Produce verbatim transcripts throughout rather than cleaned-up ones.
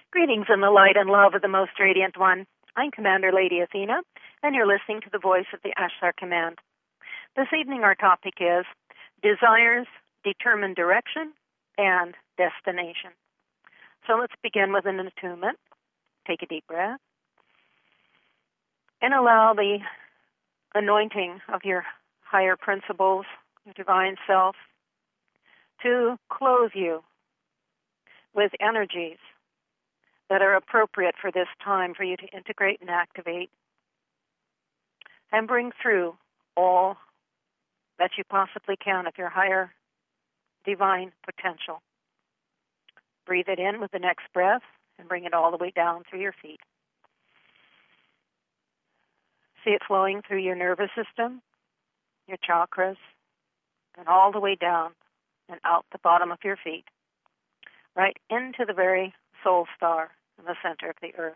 Greetings in the light and love of the Most Radiant One. I'm Commander Lady Athena, and you're listening to the voice of the Ashtar Command. This evening our topic is desires, determine direction, and destination. So let's begin with an attunement. Take a deep breath, and allow the anointing of your higher principles, your divine self, to clothe you with energies that are appropriate for this time for you to integrate and activate and bring through all that you possibly can of your higher divine potential. Breathe it in with the next breath and bring it all the way down through your feet. See it flowing through your nervous system, your chakras, and all the way down and out the bottom of your feet, right into the very soul star in the center of the earth,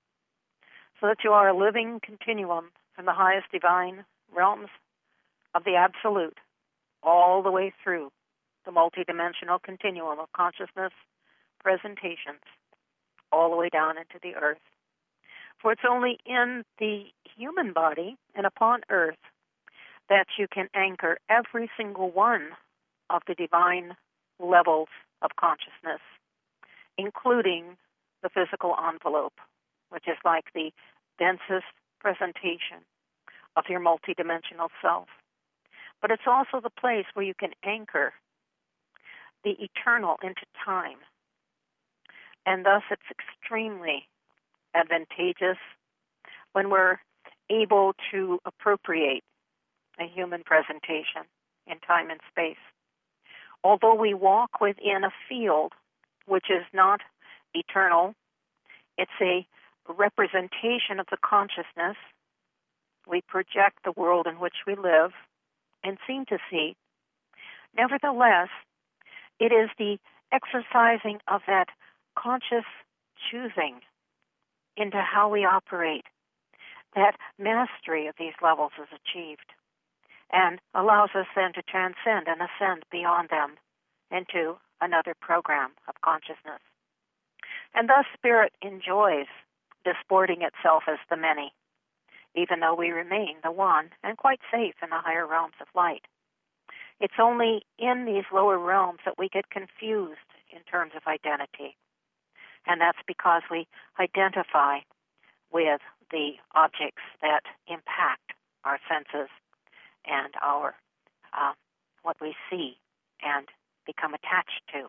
so that you are a living continuum from the highest divine realms of the Absolute all the way through the multidimensional continuum of consciousness presentations all the way down into the earth. For it's only in the human body and upon earth that you can anchor every single one of the divine levels of consciousness, including the physical envelope, which is like the densest presentation of your multidimensional self. But it's also the place where you can anchor the eternal into time. And thus it's extremely advantageous when we're able to appropriate a human presentation in time and space. Although we walk within a field which is not eternal, it's a representation of the consciousness. We project the world in which we live and seem to see. Nevertheless, it is the exercising of that conscious choosing into how we operate that mastery of these levels is achieved and allows us then to transcend and ascend beyond them into another program of consciousness. And thus Spirit enjoys disporting itself as the many, even though we remain the one and quite safe in the higher realms of light. It's only in these lower realms that we get confused in terms of identity. And that's because we identify with the objects that impact our senses and our uh, what we see and become attached to.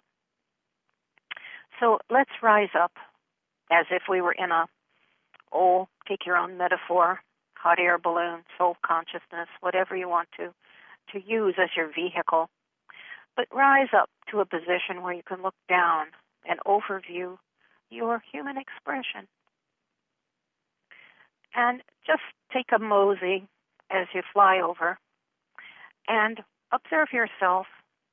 So let's rise up as if we were in a, oh, take your own metaphor, hot air balloon, soul consciousness, whatever you want to, to use as your vehicle. But rise up to a position where you can look down and overview your human expression. And just take a mosey as you fly over and observe yourself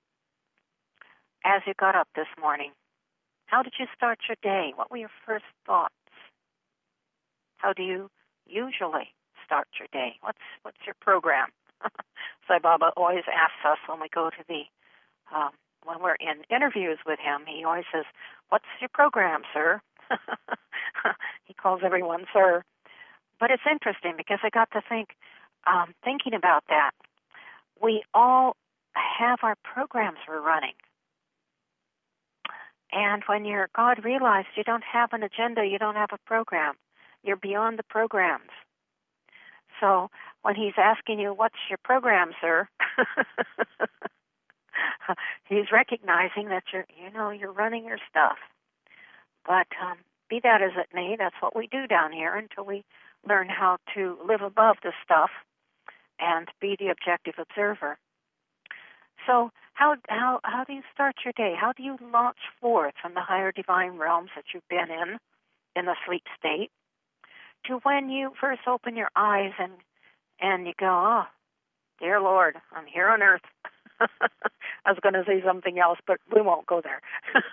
as you got up this morning. How did you start your day? What were your first thoughts? How do you usually start your day? What's what's your program? Sai Baba always asks us when we go to the, um, when we're in interviews with him, he always says, "What's your program, sir?" He calls everyone sir. But it's interesting because I got to think, um, thinking about that, we all have our programs we're running. And when you're God realized you don't have an agenda, you don't have a program. You're beyond the programs. So when he's asking you, what's your program, sir? He's recognizing that you're, you know, you're running your stuff. But um, be that as it may, that's what we do down here until we learn how to live above the stuff and be the objective observer. So how how how do you start your day? How do you launch forth from the higher divine realms that you've been in, in the sleep state, to when you first open your eyes and and you go, oh, dear Lord, I'm here on earth. I was going to say something else, but we won't go there.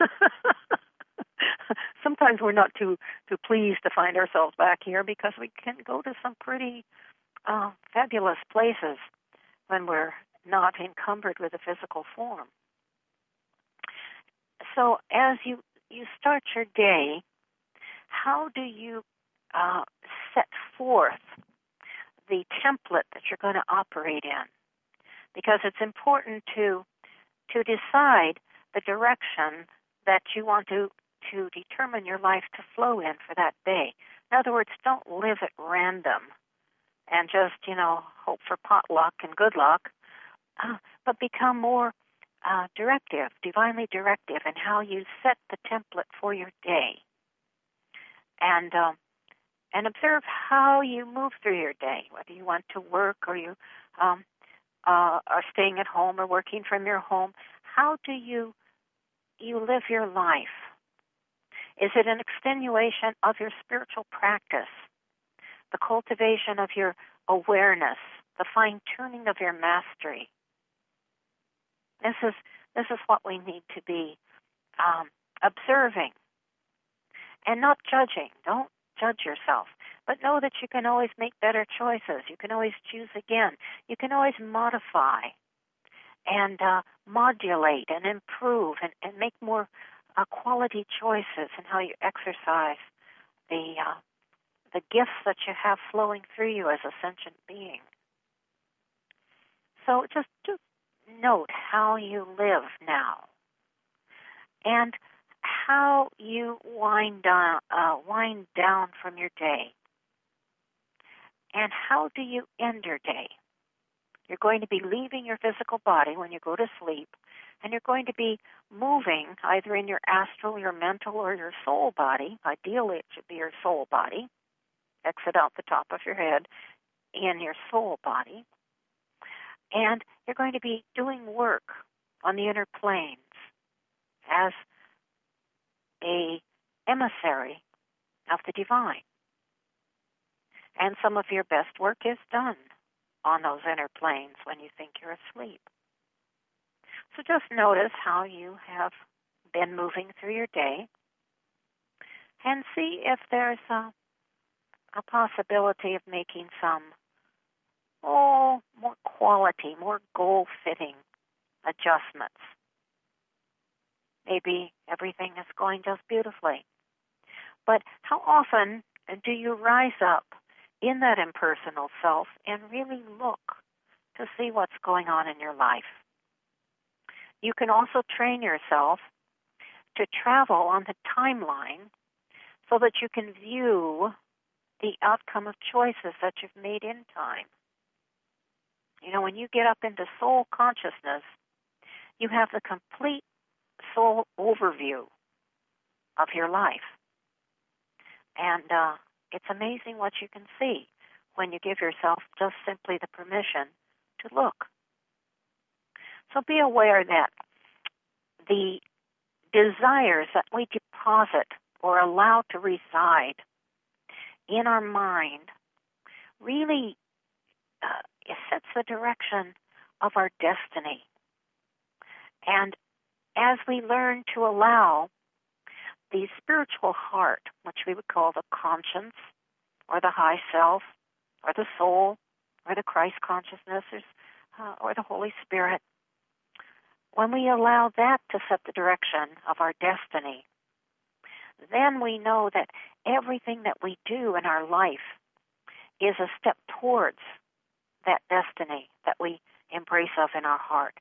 Sometimes we're not too too pleased to find ourselves back here because we can go to some pretty uh, fabulous places when we're not encumbered with a physical form. So as you, you start your day, how do you uh, set forth the template that you're going to operate in? Because it's important to to decide the direction that you want to, to determine your life to flow in for that day. In other words, don't live at random and just, you know, hope for potluck and good luck, uh, but become more uh, directive, divinely directive in how you set the template for your day. And uh, and observe how you move through your day, whether you want to work or you um, uh, are staying at home or working from your home. How do you you live your life? Is it an extenuation of your spiritual practice, the cultivation of your awareness, the fine-tuning of your mastery? This is this is what we need to be um, observing and not judging. Don't judge yourself, but know that you can always make better choices. You can always choose again. You can always modify and uh, modulate and improve and, and make more uh, quality choices in how you exercise the uh, the gifts that you have flowing through you as a sentient being. So just just note how you live now and how you wind down, uh, wind down from your day. And how do you end your day? You're going to be leaving your physical body when you go to sleep, and you're going to be moving either in your astral, your mental, or your soul body. Ideally, it should be your soul body. Exit out the top of your head in your soul body. And you're going to be doing work on the inner planes as a emissary of the divine. And some of your best work is done on those inner planes when you think you're asleep. So just notice how you have been moving through your day and see if there's a, a possibility of making some, oh, more quality, more goal-fitting adjustments. Maybe everything is going just beautifully. But how often do you rise up in that impersonal self and really look to see what's going on in your life? You can also train yourself to travel on the timeline so that you can view the outcome of choices that you've made in time. You know, when you get up into soul consciousness, you have the complete soul overview of your life. And uh, it's amazing what you can see when you give yourself just simply the permission to look. So be aware that the desires that we deposit or allow to reside in our mind really uh, it sets the direction of our destiny. And as we learn to allow the spiritual heart, which we would call the conscience, or the high self, or the soul, or the Christ consciousness, or, uh, or the Holy Spirit, when we allow that to set the direction of our destiny, then we know that everything that we do in our life is a step towards that destiny that we embrace of in our heart.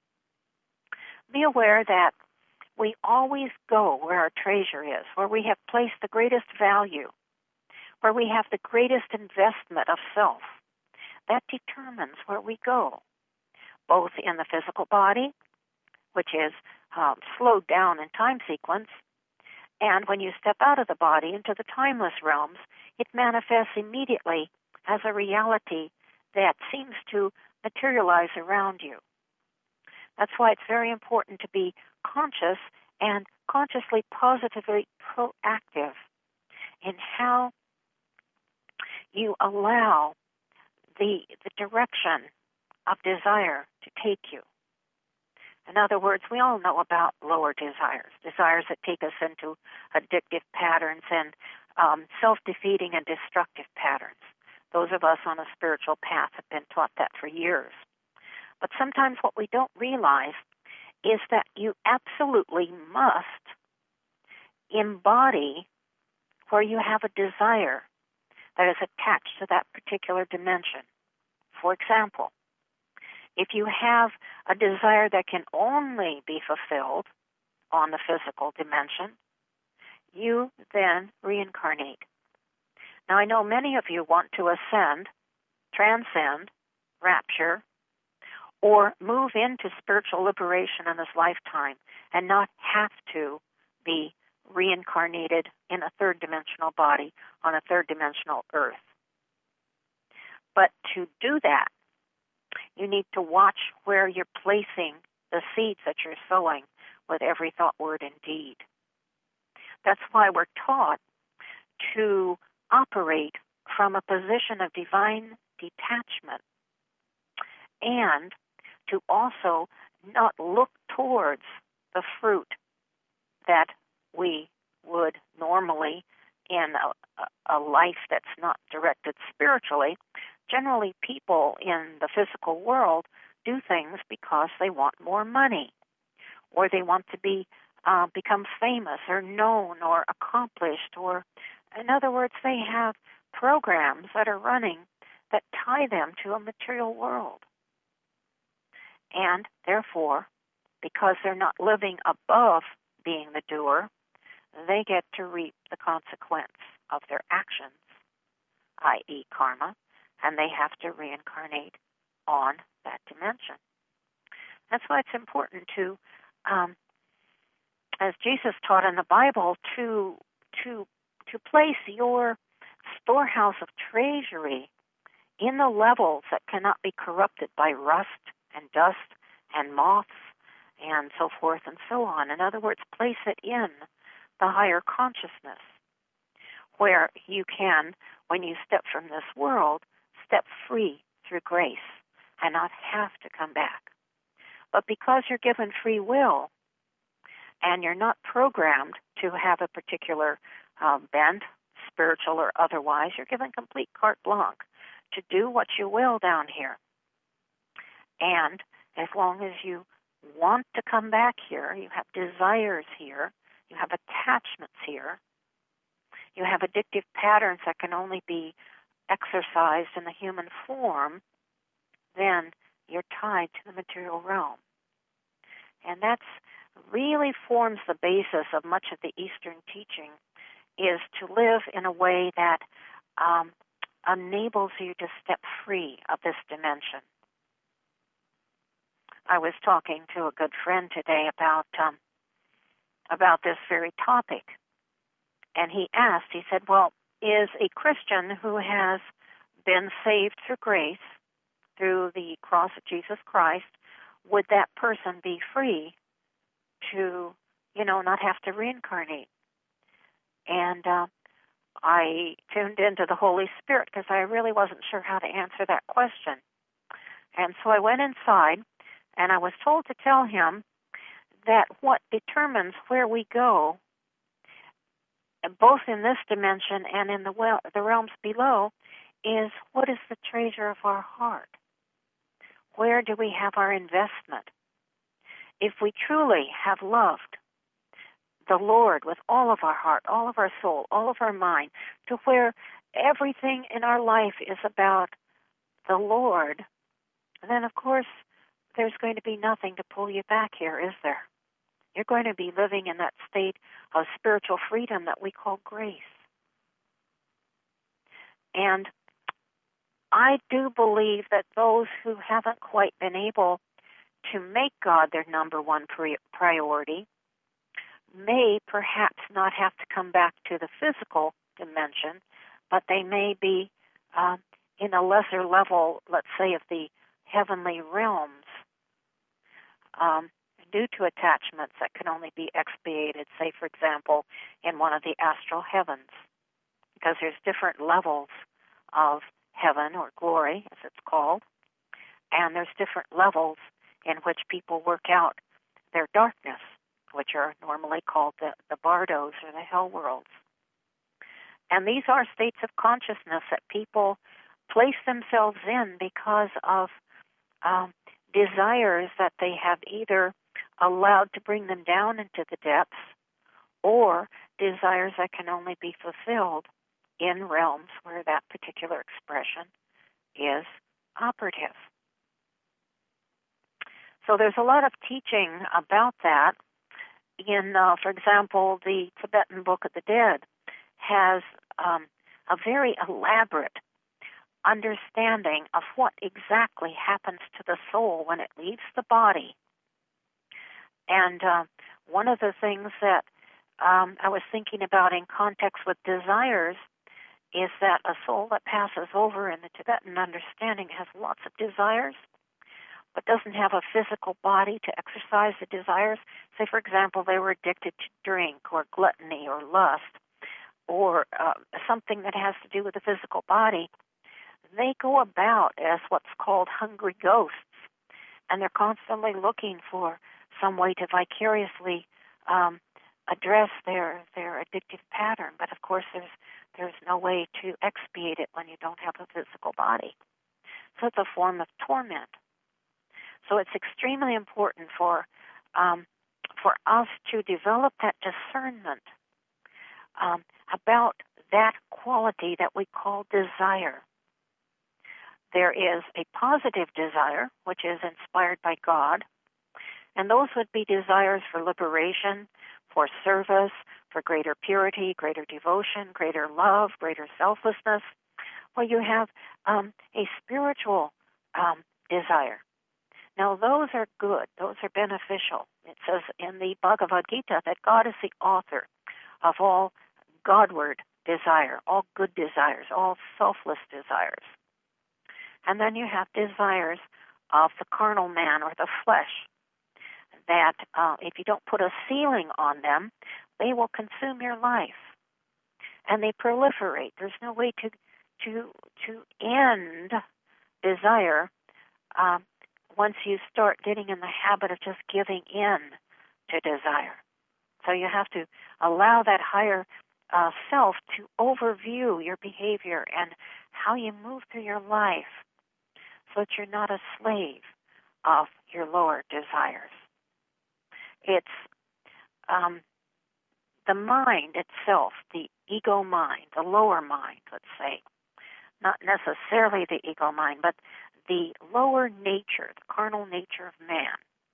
Be aware that we always go where our treasure is, where we have placed the greatest value, where we have the greatest investment of self. That determines where we go, both in the physical body, which is um, slowed down in time sequence, and when you step out of the body into the timeless realms, it manifests immediately as a reality that seems to materialize around you. That's why it's very important to be conscious and consciously, positively proactive in how you allow the, the direction of desire to take you. In other words, we all know about lower desires, desires that take us into addictive patterns and um, self-defeating and destructive patterns. Those of us on a spiritual path have been taught that for years. But sometimes what we don't realize is that you absolutely must embody where you have a desire that is attached to that particular dimension. For example, if you have a desire that can only be fulfilled on the physical dimension, you then reincarnate. Now, I know many of you want to ascend, transcend, rapture, or move into spiritual liberation in this lifetime and not have to be reincarnated in a third-dimensional body on a third-dimensional earth. But to do that, you need to watch where you're placing the seeds that you're sowing with every thought, word, and deed. That's why we're taught to operate from a position of divine detachment and to also not look towards the fruit that we would normally in a, a life that's not directed spiritually. Generally, people in the physical world do things because they want more money, or they want to be uh, become famous or known or accomplished, or in other words, they have programs that are running that tie them to a material world. And therefore, because they're not living above being the doer, they get to reap the consequence of their actions, that is karma, and they have to reincarnate on that dimension. That's why it's important to, um, as Jesus taught in the Bible, to to to place your storehouse of treasury in the levels that cannot be corrupted by rust and dust and moths and so forth and so on. In other words, place it in the higher consciousness where you can, when you step from this world, step free through grace and not have to come back. But because you're given free will and you're not programmed to have a particular um, bent, spiritual or otherwise, you're given complete carte blanche to do what you will down here. And as long as you want to come back here, you have desires here, you have attachments here, you have addictive patterns that can only be exercised in the human form, then you're tied to the material realm. And that's really forms the basis of much of the Eastern teaching, is to live in a way that um, enables you to step free of this dimension. I was talking to a good friend today about um, about this very topic, and he asked, he said, well, is a Christian who has been saved through grace, through the cross of Jesus Christ, would that person be free to, you know, not have to reincarnate? And uh, I tuned into the Holy Spirit because I really wasn't sure how to answer that question. And so I went inside, and I was told to tell him that what determines where we go, both in this dimension and in the well, the realms below, is what is the treasure of our heart? Where do we have our investment? If we truly have loved the Lord with all of our heart, all of our soul, all of our mind, to where everything in our life is about the Lord, then of course there's going to be nothing to pull you back here, is there? You're going to be living in that state of spiritual freedom that we call grace. And I do believe that those who haven't quite been able to make God their number one priority may perhaps not have to come back to the physical dimension, but they may be uh, in a lesser level, let's say, of the heavenly realms, um, due to attachments that can only be expiated, say, for example, in one of the astral heavens, because there's different levels of heaven, or glory, as it's called, and there's different levels in which people work out their darkness, which are normally called the, the bardos, or the hell worlds. And these are states of consciousness that people place themselves in because of um, desires that they have either allowed to bring them down into the depths, or desires that can only be fulfilled in realms where that particular expression is operative. So there's a lot of teaching about that. In, uh, for example, the Tibetan Book of the Dead has um, a very elaborate understanding of what exactly happens to the soul when it leaves the body. And uh, one of the things that um, I was thinking about in context with desires is that a soul that passes over in the Tibetan understanding has lots of desires, but doesn't have a physical body to exercise the desires. Say, for example, they were addicted to drink or gluttony or lust or uh, something that has to do with the physical body. They go about as what's called hungry ghosts, and they're constantly looking for some way to vicariously um, address their, their addictive pattern. But of course, there's there's no way to expiate it when you don't have a physical body. So it's a form of torment. So it's extremely important for um, for us to develop that discernment um, about that quality that we call desire. There is a positive desire, which is inspired by God, and those would be desires for liberation, for service, for greater purity, greater devotion, greater love, greater selflessness, where you have um, a spiritual um, desire. Now, those are good. Those are beneficial. It says in the Bhagavad Gita that God is the author of all Godward desire, all good desires, all selfless desires. And then you have desires of the carnal man or the flesh that uh, if you don't put a ceiling on them, they will consume your life. And they proliferate. There's no way to to to end desire um, once you start getting in the habit of just giving in to desire. So you have to allow that higher uh, self to overview your behavior and how you move through your life so that you're not a slave of your lower desires. It's um, the mind itself, the ego mind, the lower mind, let's say, not necessarily the ego mind, but the lower nature, the carnal nature of man,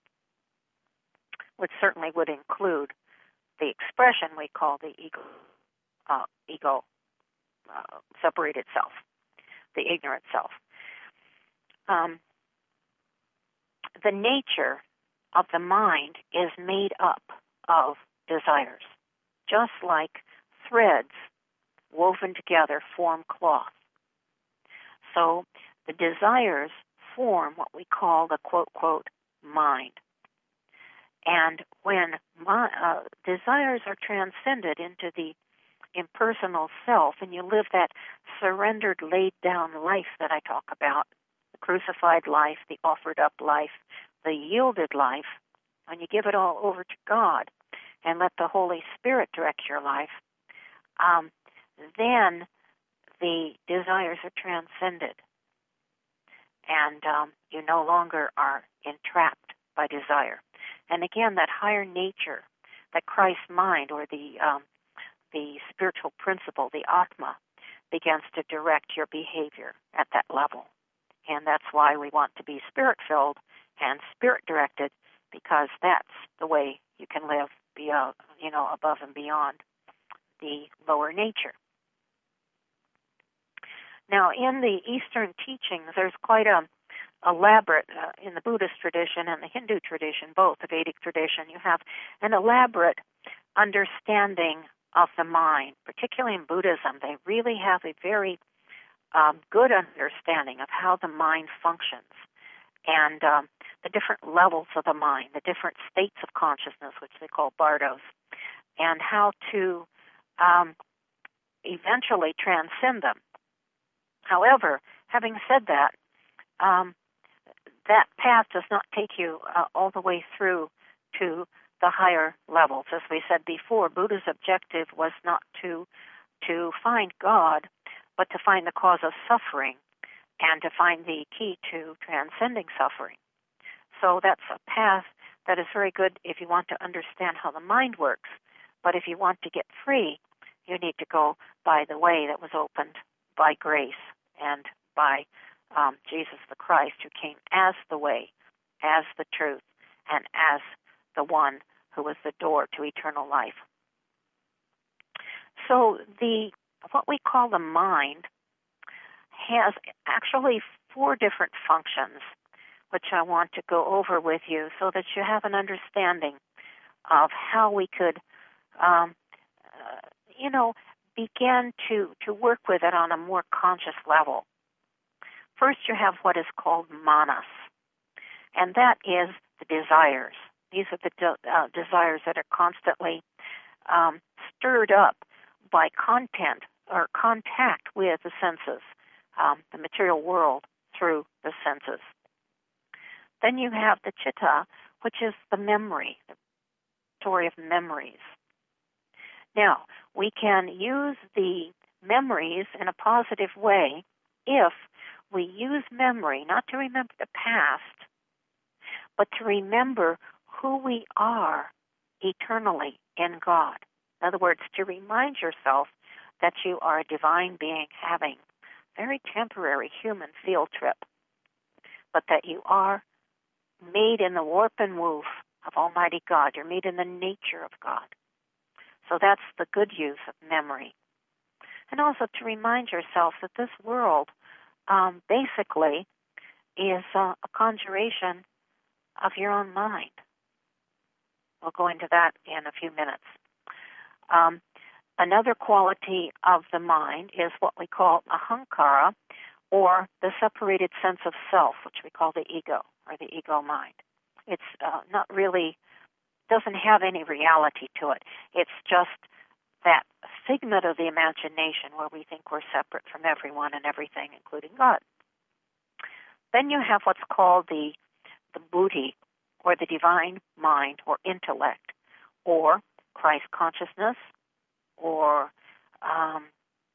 which certainly would include the expression we call the ego, uh, ego uh, separated self, the ignorant self. Um, the nature of the mind is made up of desires, just like threads woven together form cloth. So the desires form what we call the quote-quote mind. And when my, uh, desires are transcended into the impersonal self and you live that surrendered, laid-down life that I talk about, the crucified life, the offered-up life, the yielded life, when you give it all over to God and let the Holy Spirit direct your life, um, then the desires are transcended. And um, you no longer are entrapped by desire. And again, that higher nature, that Christ mind or the um, the spiritual principle, the Atma, begins to direct your behavior at that level. And that's why we want to be spirit-filled and spirit-directed, because that's the way you can live beyond, you know, above and beyond the lower nature. Now, in the Eastern teachings, there's quite a elaborate, uh, in the Buddhist tradition and the Hindu tradition, both the Vedic tradition, you have an elaborate understanding of the mind. Particularly in Buddhism, they really have a very um, good understanding of how the mind functions and um, the different levels of the mind, the different states of consciousness, which they call bardos, and how to um, eventually transcend them. However, having said that, um, that path does not take you uh, all the way through to the higher levels. As we said before, Buddha's objective was not to to find God, but to find the cause of suffering and to find the key to transcending suffering. So that's a path that is very good if you want to understand how the mind works. But if you want to get free, you need to go by the way that was opened by grace and by um, Jesus the Christ, who came as the way, as the truth, and as the one who was the door to eternal life. So the what we call the mind has actually four different functions, which I want to go over with you so that you have an understanding of how we could, um, uh, you know, begin to, to work with it on a more conscious level. First, you have what is called manas, and that is the desires. These are the de- uh, desires that are constantly um, stirred up by content or contact with the senses, um, the material world through the senses. Then you have the chitta, which is the memory, the story of memories. Now, we can use the memories in a positive way if we use memory not to remember the past, but to remember who we are eternally in God. In other words, to remind yourself that you are a divine being having a very temporary human field trip, but that you are made in the warp and woof of Almighty God. You're made in the nature of God. So that's the good use of memory. And also to remind yourself that this world um, basically is uh, a conjuration of your own mind. We'll go into that in a few minutes. Um, another quality of the mind is what we call ahankara, or the separated sense of self, which we call the ego, or the ego mind. It's uh, not really, doesn't have any reality to it. It's just that figment of the imagination where we think we're separate from everyone and everything, including God. Then you have what's called the, the buddhi, or the divine mind, or intellect, or Christ consciousness, or um,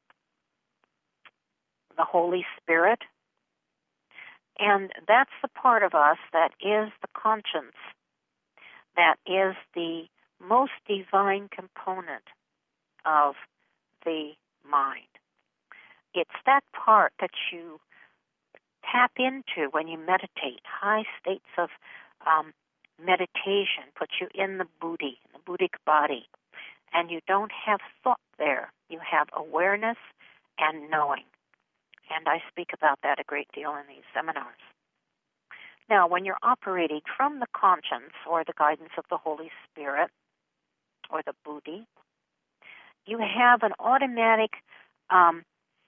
the Holy Spirit. And that's the part of us that is the conscience, that is the most divine component of the mind. It's that part that you tap into when you meditate. High states of um, meditation put you in the buddhi, in the buddhic body, and you don't have thought there. You have awareness and knowing. And I speak about that a great deal in these seminars. Now, when you're operating from the conscience or the guidance of the Holy Spirit or the buddhi, you have an automatic um,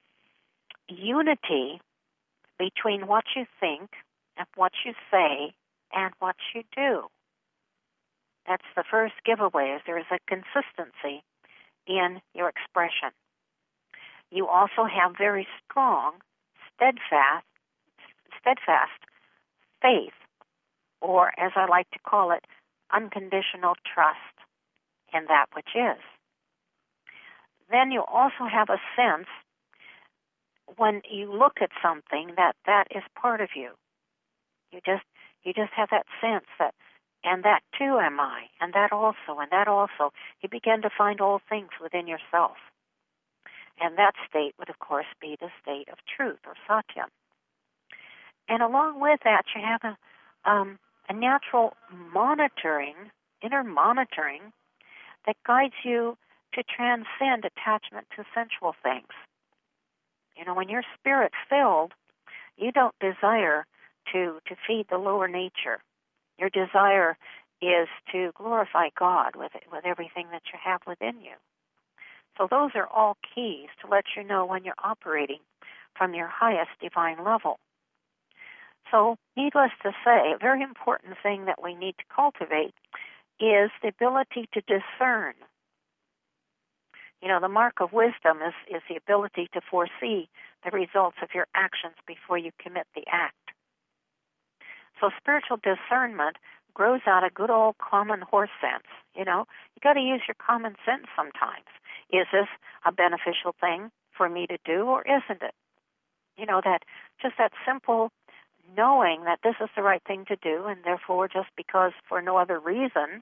unity between what you think and what you say and what you do. That's the first giveaway, is there is a consistency in your expression. You also have very strong, steadfast, steadfast faith, or as I like to call it, unconditional trust in that which is. Then you also have a sense, when you look at something, that that is part of you. You just you just have that sense that, and that too am I, and that also, and that also. You begin to find all things within yourself. And that state would, of course, be the state of truth, or satyam. And along with that, you have a, um, a natural monitoring, inner monitoring, that guides you to transcend attachment to sensual things. You know, when you're spirit-filled, you don't desire to, to feed the lower nature. Your desire is to glorify God with it, with everything that you have within you. So those are all keys to let you know when you're operating from your highest divine level. So, needless to say, a very important thing that we need to cultivate is the ability to discern. You know, the mark of wisdom is, is the ability to foresee the results of your actions before you commit the act. So spiritual discernment grows out of good old common horse sense. You know, you got to use your common sense sometimes. Is this a beneficial thing for me to do, or isn't it? You know, that just that simple knowing that this is the right thing to do, and therefore, just because for no other reason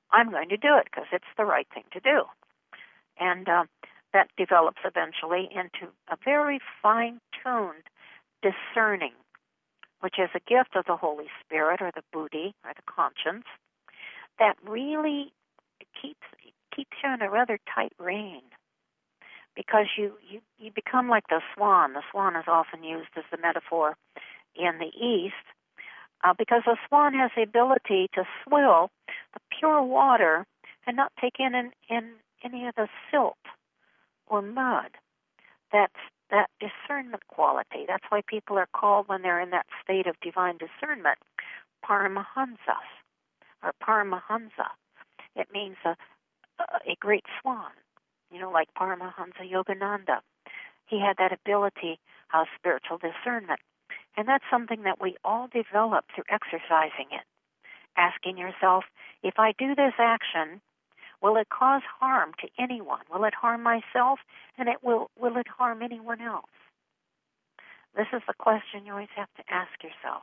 I'm going to do it because it's the right thing to do. And uh, that develops eventually into a very fine-tuned discerning, which is a gift of the Holy Spirit or the buddhi or the conscience that really keeps keeps you in a rather tight rein, because you, you, you become like the swan. The swan is often used as the metaphor in the East, uh, because the swan has the ability to swill the pure water and not take in, in, in any of the silt or mud. That's that discernment quality. That's why people are called, when they're in that state of divine discernment, Paramahansas or Paramahansa. It means a, a great swan, you know, like Paramahansa Yogananda. He had that ability of spiritual discernment. And that's something that we all develop through exercising it. Asking yourself, if I do this action, will it cause harm to anyone? Will it harm myself? And it will will it harm anyone else? This is the question you always have to ask yourself.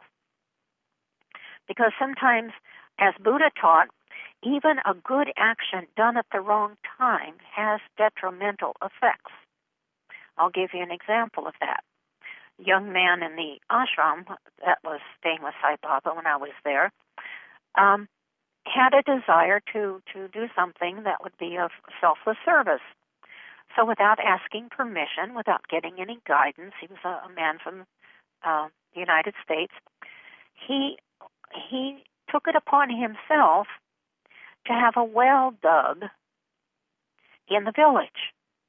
Because sometimes, as Buddha taught, even a good action done at the wrong time has detrimental effects. I'll give you an example of that. A young man in the ashram that was staying with Sai Baba when I was there um, had a desire to, to do something that would be of selfless service. So without asking permission, without getting any guidance, he was a, a man from uh, the United States, he he took it upon himself to have a well dug in the village,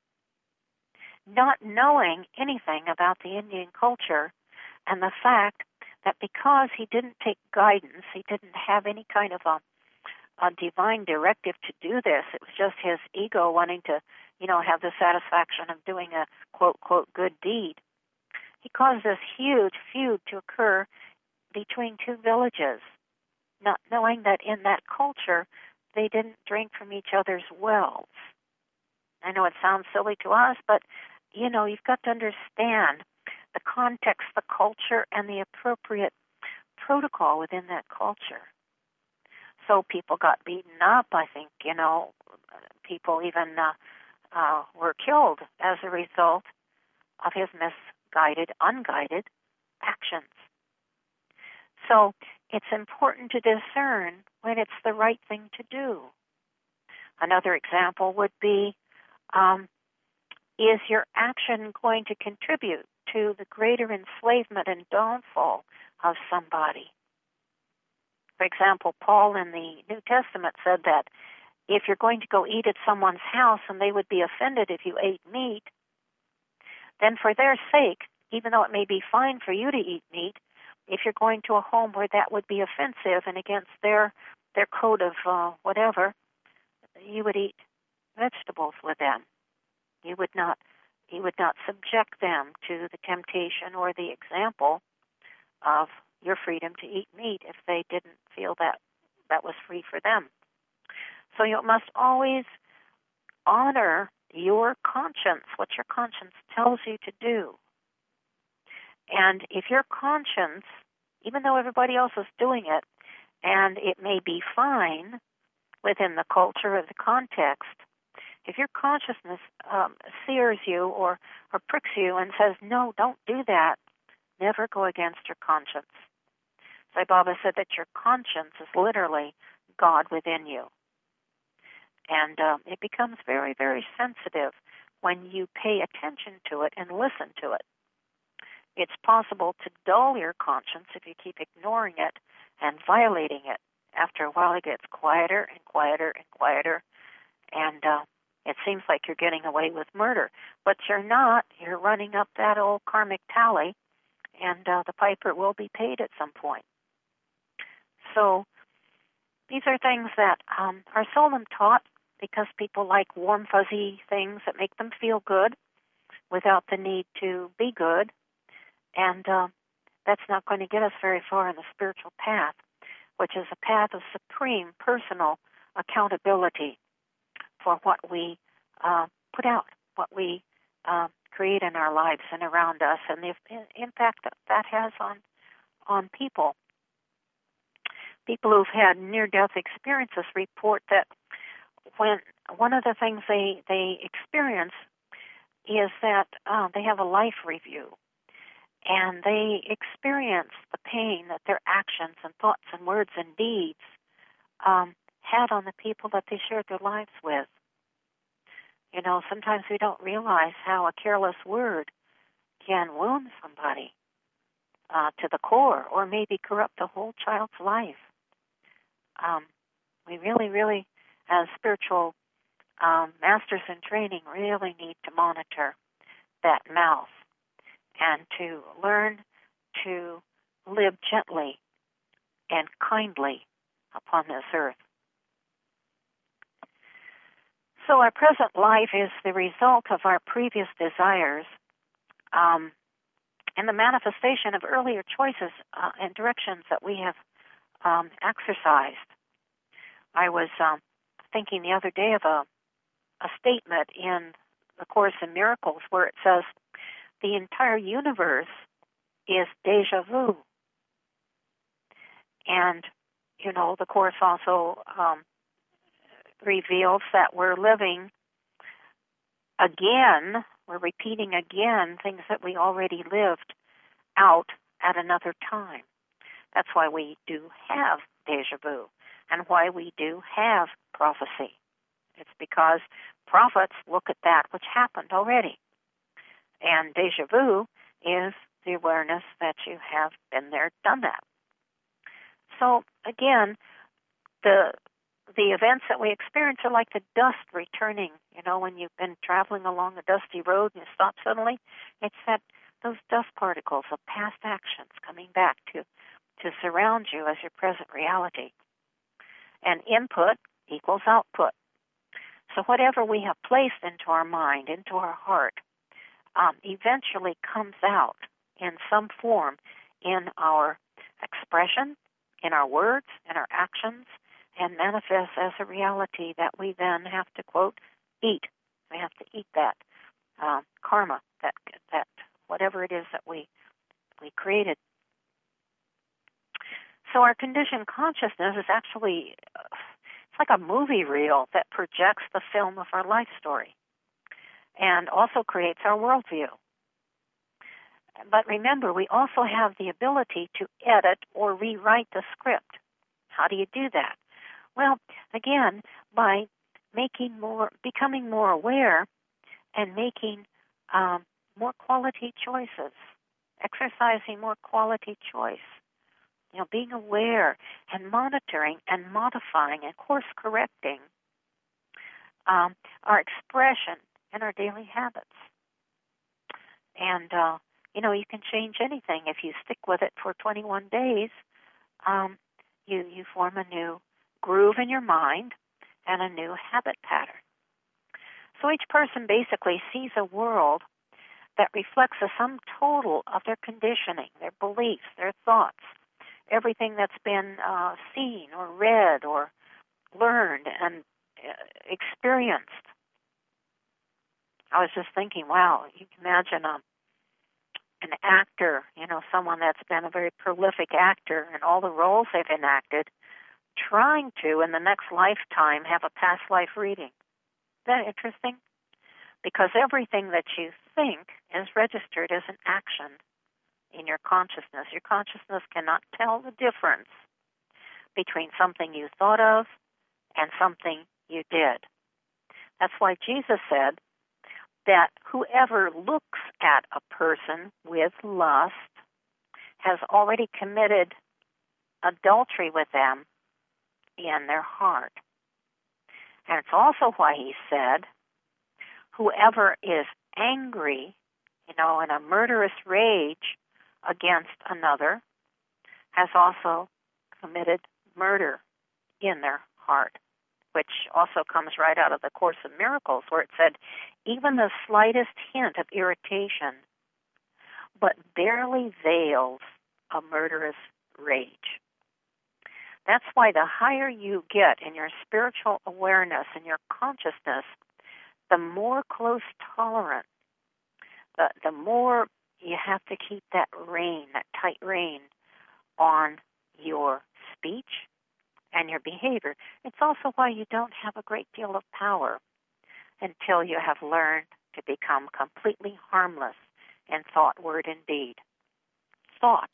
not knowing anything about the Indian culture and the fact that because he didn't take guidance, he didn't have any kind of a, a divine directive to do this. It was just his ego wanting to, you know, have the satisfaction of doing a quote, quote, good deed. He caused this huge feud to occur between two villages, not knowing that in that culture they didn't drink from each other's wells. I know it sounds silly to us, but, you know, you've got to understand the context, the culture, and the appropriate protocol within that culture. So people got beaten up. I think, you know, people even uh, uh, were killed as a result of his misguided, unguided actions. So it's important to discern when it's the right thing to do. Another example would be, um, is your action going to contribute to the greater enslavement and downfall of somebody? For example, Paul in the New Testament said that if you're going to go eat at someone's house and they would be offended if you ate meat, then for their sake, even though it may be fine for you to eat meat, if you're going to a home where that would be offensive and against their their code of uh, whatever, you would eat vegetables with them. You would not you would not subject them to the temptation or the example of your freedom to eat meat if they didn't feel that that was free for them. So you must always honor your conscience, what your conscience tells you to do. And if your conscience, even though everybody else is doing it, and it may be fine within the culture or the context, if your consciousness um, sears you or, or pricks you and says, no, don't do that, never go against your conscience. Sai Baba said that your conscience is literally God within you. And um, it becomes very, very sensitive when you pay attention to it and listen to it. It's possible to dull your conscience if you keep ignoring it and violating it. After a while, it gets quieter and quieter and quieter, and uh, it seems like you're getting away with murder. But you're not. You're running up that old karmic tally, and uh, the piper will be paid at some point. So these are things that um, are seldom taught because people like warm, fuzzy things that make them feel good without the need to be good. And uh, that's not going to get us very far in the spiritual path, which is a path of supreme personal accountability for what we uh, put out, what we uh, create in our lives and around us, and the impact that that has on, on people. People who've had near-death experiences report that when one of the things they, they experience is that uh, they have a life review, and they experience the pain that their actions and thoughts and words and deeds um, had on the people that they shared their lives with. You know, sometimes we don't realize how a careless word can wound somebody uh, to the core, or maybe corrupt the whole child's life. Um, we really, really, as spiritual um, masters in training, really need to monitor that mouth and to learn to live gently and kindly upon this earth. So our present life is the result of our previous desires um, and the manifestation of earlier choices uh, and directions that we have um, exercised. I was um, thinking the other day of a, a statement in the Course in Miracles where it says, the entire universe is deja vu. And, you know, the Course also um, reveals that we're living again, we're repeating again things that we already lived out at another time. That's why we do have deja vu and why we do have prophecy. It's because prophets look at that which happened already. And deja vu is the awareness that you have been there, done that. So again, the the events that we experience are like the dust returning. You know, when you've been traveling along a dusty road and you stop suddenly, it's that those dust particles of past actions coming back to, to surround you as your present reality. And input equals output. So whatever we have placed into our mind, into our heart, um, eventually comes out in some form in our expression, in our words, in our actions, and manifests as a reality that we then have to, quote, eat. We have to eat that uh, karma, that that whatever it is that we we created. So our conditioned consciousness is actually, uh, it's like a movie reel that projects the film of our life story and also creates our worldview. But remember, we also have the ability to edit or rewrite the script. How do you do that? Well, again, by making more, becoming more aware and making um, more quality choices, exercising more quality choice. You know, being aware and monitoring and modifying and course correcting um, our expression and our daily habits. And, uh, you know, you can change anything. If you stick with it for twenty-one days, um, you, you form a new groove in your mind and a new habit pattern. So each person basically sees a world that reflects a sum total of their conditioning, their beliefs, their thoughts, everything that's been uh, seen or read or learned and uh, experienced. I was just thinking, wow, you can imagine um, an actor, you know, someone that's been a very prolific actor in all the roles they've enacted, trying to, in the next lifetime, have a past life reading. Isn't that interesting? Because everything that you think is registered as an action in your consciousness. Your consciousness cannot tell the difference between something you thought of and something you did. That's why Jesus said that whoever looks at a person with lust has already committed adultery with them in their heart. And it's also why he said, whoever is angry, you know, in a murderous rage against another, has also committed murder in their heart, which also comes right out of the Course in Miracles, where it said, even the slightest hint of irritation but barely veils a murderous rage. That's why the higher you get in your spiritual awareness and your consciousness, the more close tolerant, the, the more you have to keep that rein, that tight rein on your speech, and your behavior. It's also why you don't have a great deal of power until you have learned to become completely harmless in thought, word, and deed. Thought.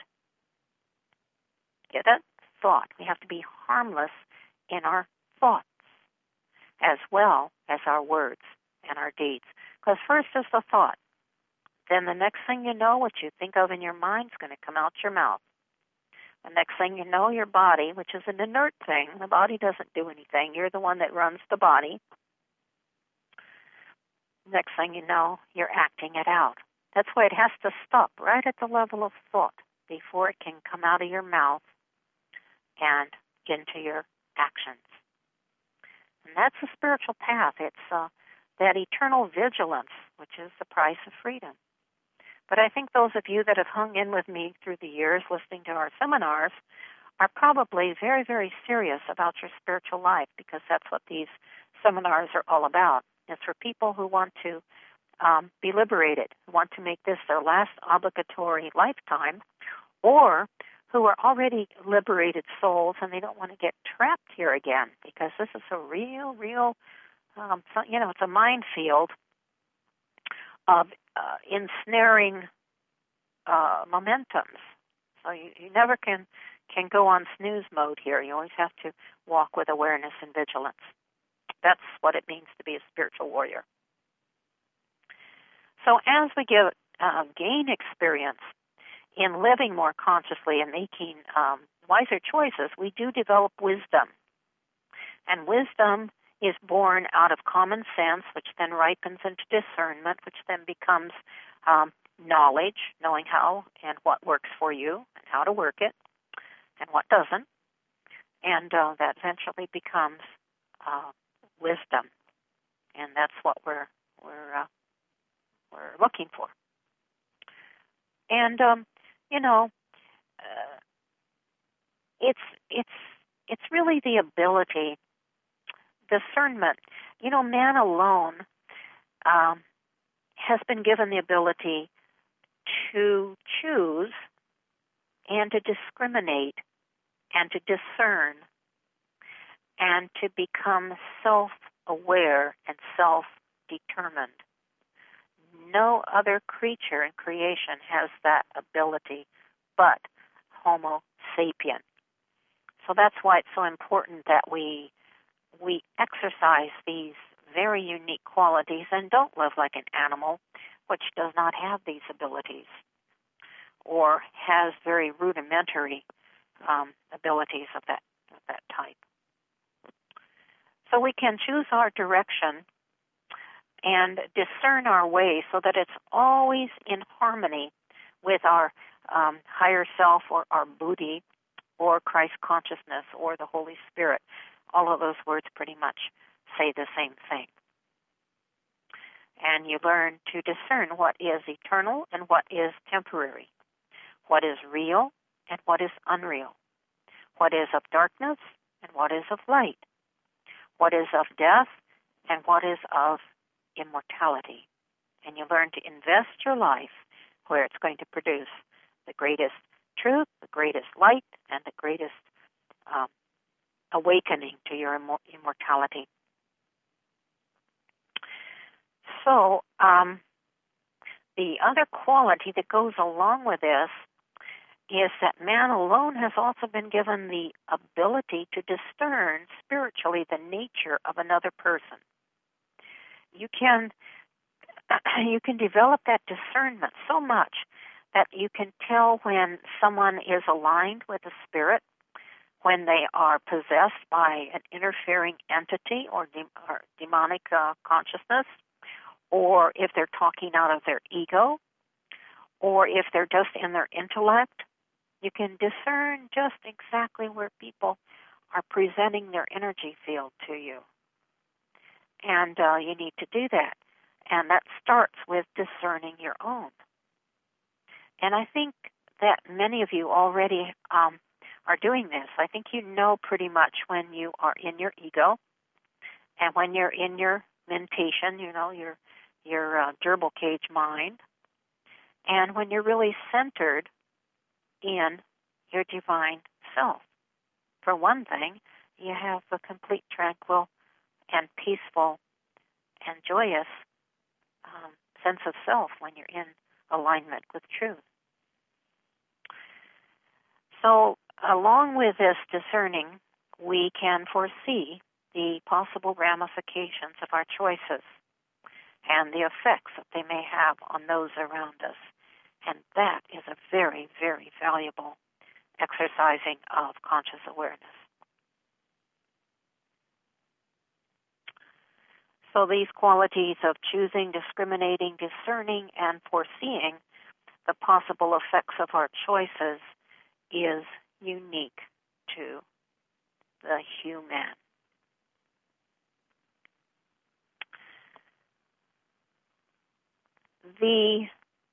Get it? Thought. We have to be harmless in our thoughts as well as our words and our deeds. Because first is the thought. Then the next thing you know, what you think of in your mind is going to come out your mouth. The next thing you know, your body, which is an inert thing, the body doesn't do anything. You're the one that runs the body. Next thing you know, you're acting it out. That's why it has to stop right at the level of thought before it can come out of your mouth and into your actions. And that's the spiritual path. It's uh, that eternal vigilance, which is the price of freedom. But I think those of you that have hung in with me through the years listening to our seminars are probably very, very serious about your spiritual life, because that's what these seminars are all about. It's for people who want to um, be liberated, who want to make this their last obligatory lifetime, or who are already liberated souls and they don't want to get trapped here again, because this is a real, real, um, you know, it's a minefield of uh, ensnaring uh, momentums. So you, you never can, can go on snooze mode here. You always have to walk with awareness and vigilance. That's what it means to be a spiritual warrior. So as we get, uh, gain experience in living more consciously and making um, wiser choices, we do develop wisdom. And wisdom is born out of common sense, which then ripens into discernment, which then becomes um, knowledge, knowing how and what works for you and how to work it and what doesn't. And uh, that eventually becomes uh, wisdom. And that's what we're we're uh, we're looking for. And um, you know, uh, it's it's it's really the ability, discernment. You know, man alone um, has been given the ability to choose and to discriminate and to discern and to become self-aware and self-determined. No other creature in creation has that ability but Homo sapien. So that's why it's so important that we we exercise these very unique qualities and don't live like an animal which does not have these abilities or has very rudimentary um, abilities of that of that type. So we can choose our direction and discern our way so that it's always in harmony with our um, higher self or our Buddhi or Christ consciousness or the Holy Spirit. All of those words pretty much say the same thing. And you learn to discern what is eternal and what is temporary, what is real and what is unreal, what is of darkness and what is of light, what is of death and what is of immortality. And you learn to invest your life where it's going to produce the greatest truth, the greatest light, and the greatest um, awakening to your immor- immortality. So um, the other quality that goes along with this is that man alone has also been given the ability to discern spiritually the nature of another person. You can you can develop that discernment so much that you can tell when someone is aligned with the spirit, when they are possessed by an interfering entity or, de- or demonic uh, consciousness, or if they're talking out of their ego, or if they're just in their intellect. You can discern just exactly where people are presenting their energy field to you. And uh, you need to do that. And that starts with discerning your own. And I think that many of you already um, are doing this. I think you know pretty much when you are in your ego and when you're in your mentation, you know, your, your uh, gerbil cage mind, and when you're really centered in your divine self. For one thing, you have a complete tranquil and peaceful and joyous um, sense of self when you're in alignment with truth. So along with this discerning, we can foresee the possible ramifications of our choices and the effects that they may have on those around us. And that is a very, very valuable exercising of conscious awareness. So these qualities of choosing, discriminating, discerning, and foreseeing the possible effects of our choices is unique to the human. The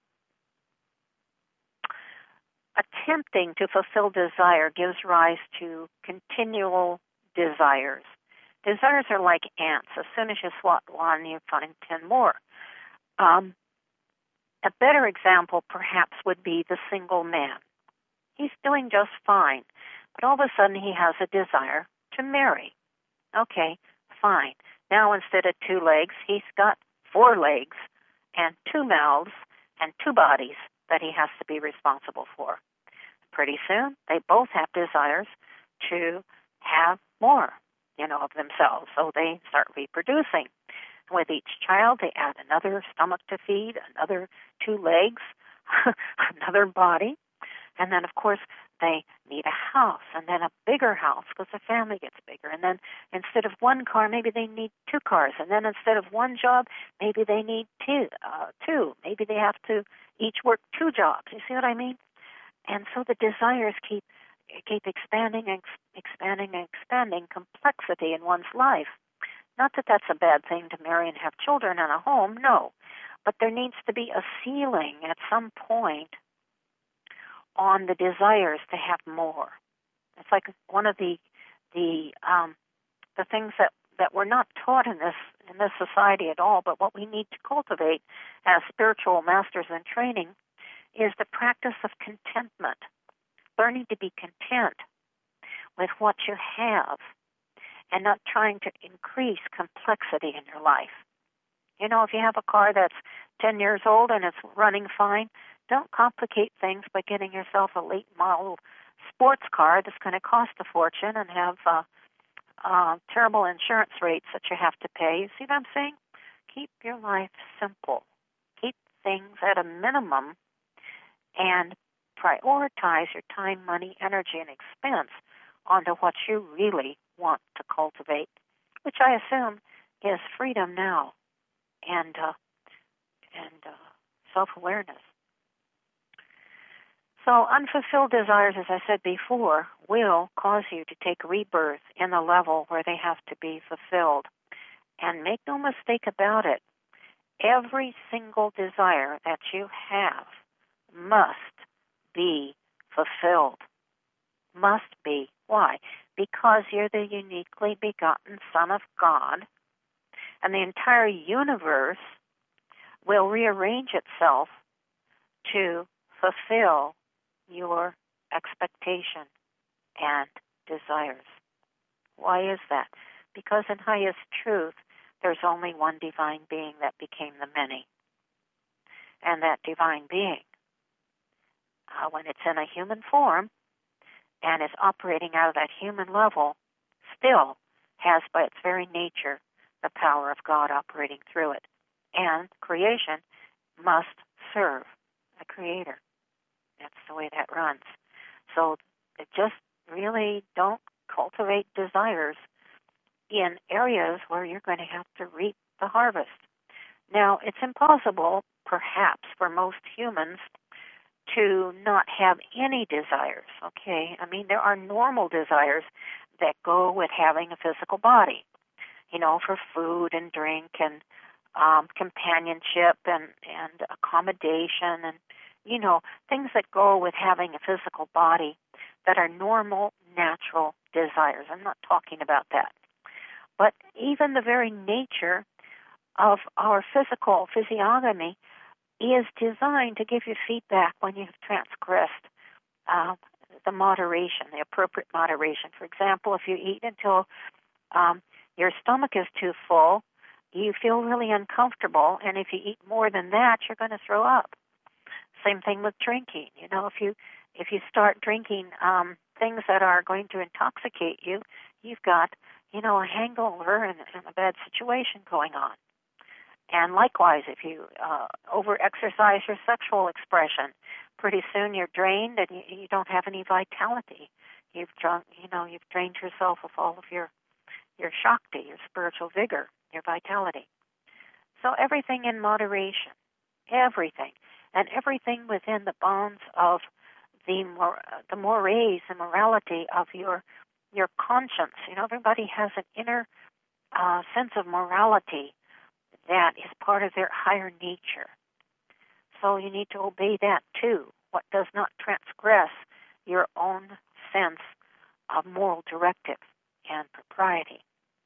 attempting to fulfill desire gives rise to continual desires. Desires are like ants. As soon as you swat one, you find ten more. Um, a better example, perhaps, would be the single man. He's doing just fine, but all of a sudden he has a desire to marry. Okay, fine. Now instead of two legs, he's got four legs and two mouths and two bodies that he has to be responsible for. Pretty soon, they both have desires to have more, you know, of themselves, so they start reproducing. With each child, they add another stomach to feed, another two legs, another body, and then, of course, they need a house, and then a bigger house because the family gets bigger. And then instead of one car, maybe they need two cars. And then instead of one job, maybe they need two. Uh, two. Maybe they have to each work two jobs. You see what I mean? And so the desires keep keep expanding and expanding and expanding complexity in one's life. Not that that's a bad thing to marry and have children and a home, no. But there needs to be a ceiling at some point on the desires to have more. It's like one of the the um, the things that, that we're not taught in this in this society at all, but what we need to cultivate as spiritual masters in training is the practice of contentment, learning to be content with what you have and not trying to increase complexity in your life. You know, if you have a car that's ten years old and it's running fine, don't complicate things by getting yourself a late model sports car that's going to cost a fortune and have uh, uh, terrible insurance rates that you have to pay. You see what I'm saying? Keep your life simple. Keep things at a minimum and prioritize your time, money, energy, and expense onto what you really want to cultivate, which I assume is freedom now and uh, and uh, self-awareness. So unfulfilled desires, as I said before, will cause you to take rebirth in a level where they have to be fulfilled. And make no mistake about it, every single desire that you have must be fulfilled. Must be. Why? Because you're the uniquely begotten Son of God, and the entire universe will rearrange itself to fulfill your expectation and desires. Why is that? Because in highest truth, there's only one divine being that became the many. And that divine being, uh, when it's in a human form and is operating out of that human level, still has by its very nature the power of God operating through it. And creation must serve the Creator. That's the way that runs. So just really don't cultivate desires in areas where you're going to have to reap the harvest. Now, it's impossible, perhaps, for most humans to not have any desires, okay? I mean, there are normal desires that go with having a physical body, you know, for food and drink and um, companionship and, and accommodation and, you know, things that go with having a physical body that are normal, natural desires. I'm not talking about that. But even the very nature of our physical physiognomy is designed to give you feedback when you've transgressed uh, the moderation, the appropriate moderation. For example, if you eat until um, your stomach is too full, you feel really uncomfortable, and if you eat more than that, you're going to throw up. Same thing with drinking. You know, if you if you start drinking um, things that are going to intoxicate you, you've got, you know, a hangover and, and a bad situation going on. And likewise, if you uh, over-exercise your sexual expression, pretty soon you're drained and you, you don't have any vitality. You've drunk, you know, you've drained yourself of all of your your shakti, your spiritual vigor, your vitality. So everything in moderation, everything, and everything within the bounds of the mor- the mores, the morality of your your conscience. You know, everybody has an inner uh, sense of morality that is part of their higher nature. So you need to obey that too. What does not transgress your own sense of moral directive and propriety.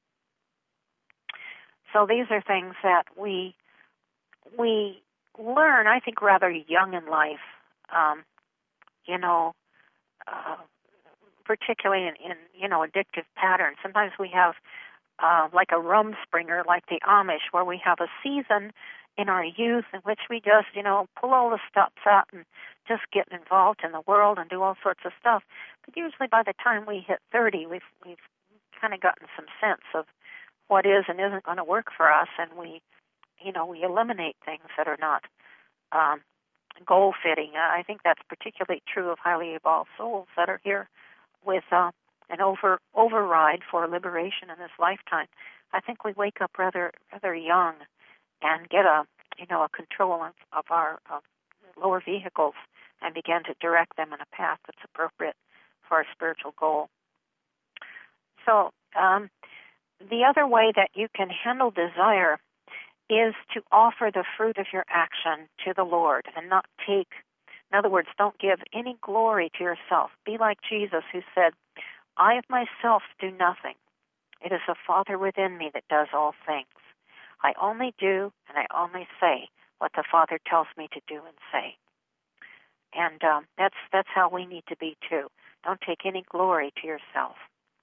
So these are things that we we learn, I think, rather young in life. Um, you know, uh, particularly in, in you know addictive patterns. Sometimes we have uh, like a Rumspringer, like the Amish, where we have a season in our youth in which we just you know pull all the stops out and just get involved in the world and do all sorts of stuff. But usually by the time we hit thirty, we've we've kind of gotten some sense of what is and isn't going to work for us, and we, you know, we eliminate things that are not um, goal-fitting. Uh, I think that's particularly true of highly evolved souls that are here with uh, an over override for liberation in this lifetime. I think we wake up rather rather young and get a, you know, a control of, of our of lower vehicles and begin to direct them in a path that's appropriate for our spiritual goal. So. Um, The other way that you can handle desire is to offer the fruit of your action to the Lord and not take, in other words, don't give any glory to yourself. Be like Jesus, who said, I of myself do nothing. It is the Father within me that does all things. I only do and I only say what the Father tells me to do and say. And um, that's that's how we need to be too. Don't take any glory to yourself.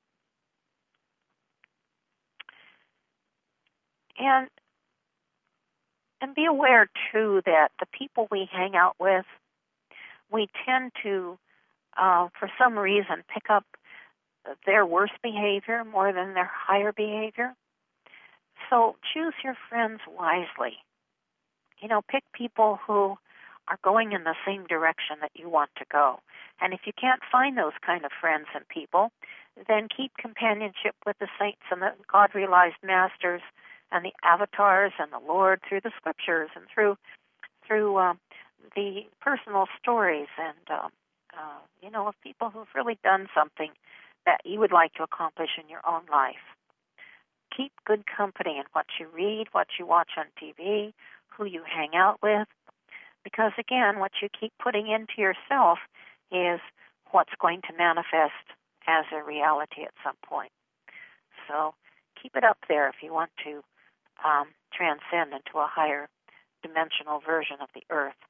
And and be aware, too, that the people we hang out with, we tend to, uh, for some reason, pick up their worst behavior more than their higher behavior. So choose your friends wisely. You know, pick people who are going in the same direction that you want to go. And if you can't find those kind of friends and people, then keep companionship with the saints and the God-realized masters and the avatars and the Lord through the scriptures and through through uh, the personal stories and uh, uh, you know of people who've really done something that you would like to accomplish in your own life. Keep good company in what you read, what you watch on T V, who you hang out with, because again, what you keep putting into yourself is what's going to manifest as a reality at some point. So keep it up there if you want to Um, transcend into a higher dimensional version of the earth.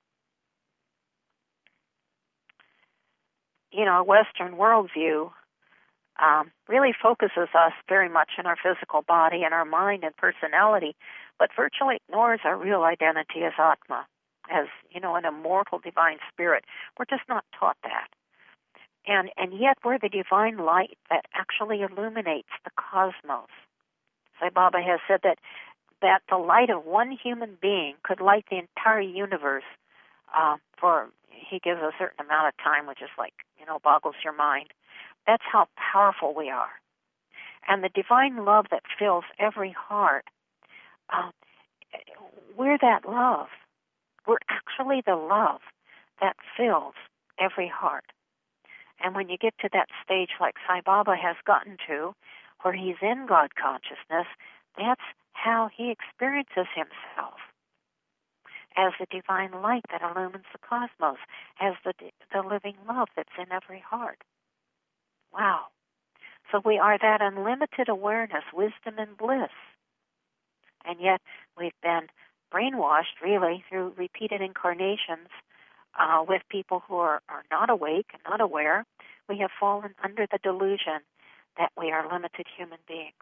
You know, a Western worldview um, really focuses us very much in our physical body and our mind and personality, but virtually ignores our real identity as Atma, as, you know, an immortal divine spirit. We're just not taught that. And, and yet we're the divine light that actually illuminates the cosmos. Sai Baba has said that that the light of one human being could light the entire universe uh, for, he gives a certain amount of time, which is like, you know, boggles your mind. That's how powerful we are. And the divine love that fills every heart, uh, we're that love. We're actually the love that fills every heart. And when you get to that stage like Sai Baba has gotten to, where he's in God consciousness, that's how he experiences himself, as the divine light that illumines the cosmos, as the the living love that's in every heart. Wow. So we are that unlimited awareness, wisdom, and bliss. And yet we've been brainwashed, really, through repeated incarnations uh, with people who are, are not awake and not aware. We have fallen under the delusion that we are limited human beings.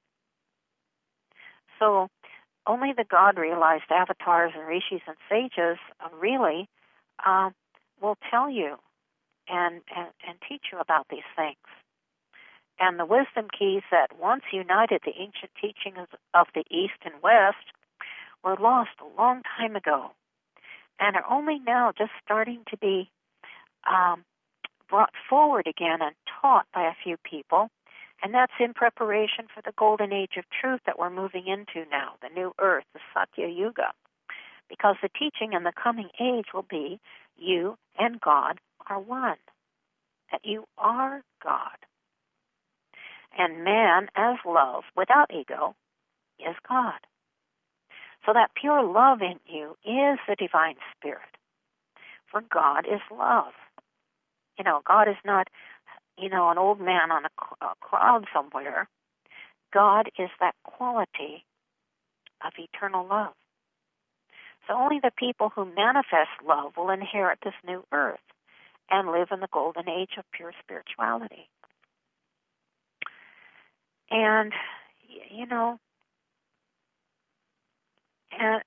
So only the God-realized avatars and rishis and sages uh, really uh, will tell you and, and, and teach you about these things. And the wisdom keys that once united the ancient teachings of the East and West were lost a long time ago and are only now just starting to be um, brought forward again and taught by a few people. And that's in preparation for the golden age of truth that we're moving into now, the new earth, the Satya Yuga. Because the teaching in the coming age will be you and God are one, that you are God. And man, as love, without ego, is God. So that pure love in you is the divine spirit. For God is love. You know, God is not, you know, an old man on a, a cloud somewhere. God is that quality of eternal love. So only the people who manifest love will inherit this new earth and live in the golden age of pure spirituality. And, you know, and,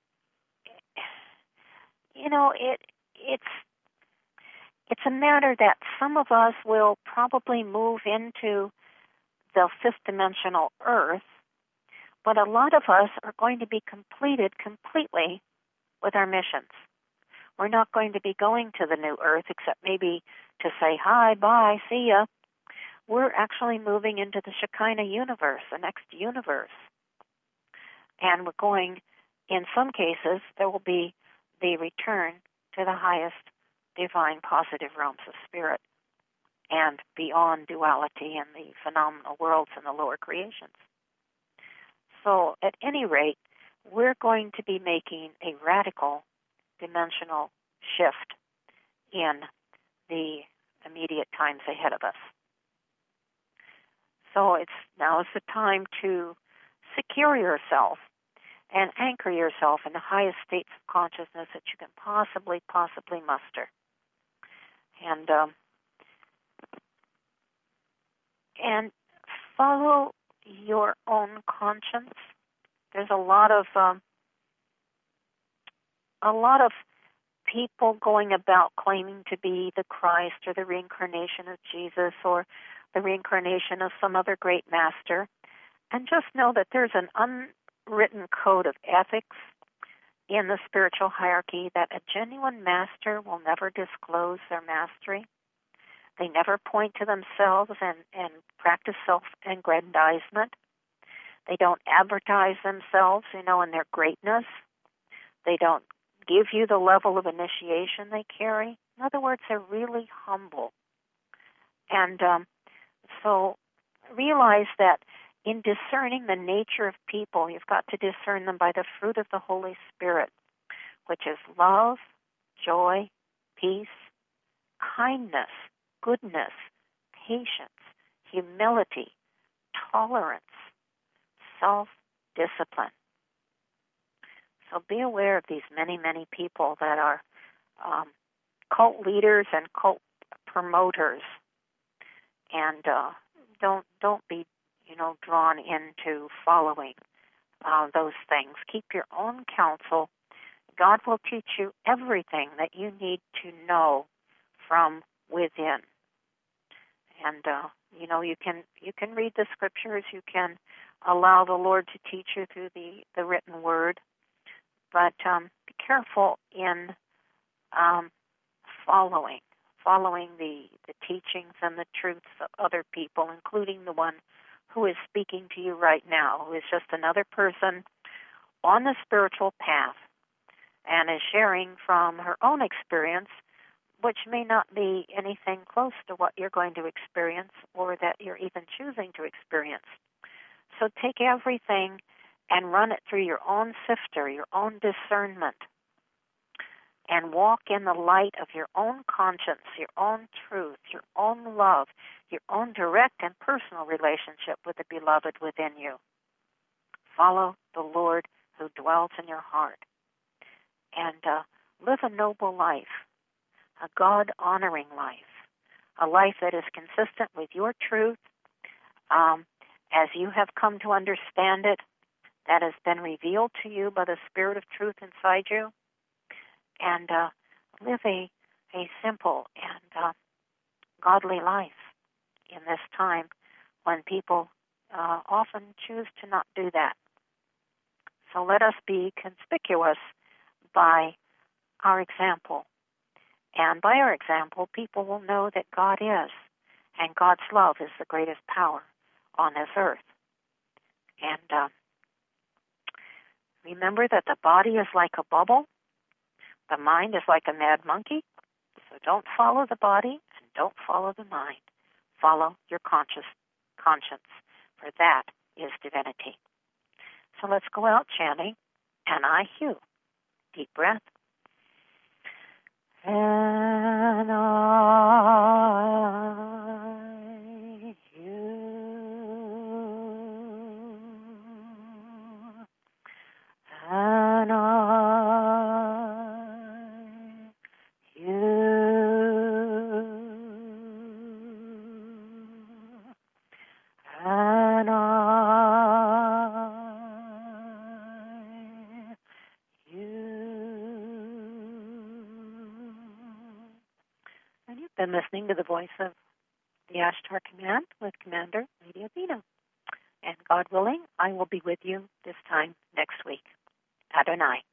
you know, it it's it's a matter that some of us will probably move into the fifth dimensional earth, but a lot of us are going to be completed completely with our missions. We're not going to be going to the new earth except maybe to say hi, bye, see ya. We're actually moving into the Shekinah universe, the next universe. And we're going, in some cases, there will be the return to the highest divine positive realms of spirit and beyond duality and the phenomenal worlds and the lower creations. So at any rate, we're going to be making a radical dimensional shift in the immediate times ahead of us. So it's now is the time to secure yourself and anchor yourself in the highest states of consciousness that you can possibly, possibly muster. And um, and follow your own conscience. There's a lot of um, a lot of people going about claiming to be the Christ or the reincarnation of Jesus or the reincarnation of some other great master. And just know that there's an unwritten code of ethics in the spiritual hierarchy that a genuine master will never disclose their mastery. They never point to themselves and, and practice self-aggrandizement. They don't advertise themselves, you know, in their greatness. They don't give you the level of initiation they carry. In other words, they're really humble. And um, so realize that in discerning the nature of people, you've got to discern them by the fruit of the Holy Spirit, which is love, joy, peace, kindness, goodness, patience, humility, tolerance, self-discipline. So be aware of these many, many people that are um, cult leaders and cult promoters, and uh, don't don't be, you know, drawn into following uh, those things. Keep your own counsel. God will teach you everything that you need to know from within. And uh, you know, you can you can read the scriptures. You can allow the Lord to teach you through the, the written word. But um, be careful in um, following, following the, the teachings and the truths of other people, including the one who is speaking to you right now, who is just another person on the spiritual path and is sharing from her own experience, which may not be anything close to what you're going to experience or that you're even choosing to experience. So take everything and run it through your own sifter, your own discernment, and walk in the light of your own conscience, your own truth, your own love, your own direct and personal relationship with the beloved within you. Follow the Lord who dwells in your heart, and uh, live a noble life. a God-honoring life, a life that is consistent with your truth um, as you have come to understand it, that has been revealed to you by the Spirit of truth inside you, and uh, live a, a simple and uh, godly life in this time when people uh, often choose to not do that. So let us be conspicuous by our example. And by our example, people will know that God is, and God's love is the greatest power on this earth. And uh, remember that the body is like a bubble. The mind is like a mad monkey. So don't follow the body and don't follow the mind. Follow your conscious conscience, for that is divinity. So let's go out chanting, and I hew. Deep breath. And I hew. And I hew. And I And you've been listening to the voice of the Ashtar Command with Commander Lady Athena. And God willing, I will be with you this time next week. Adonai.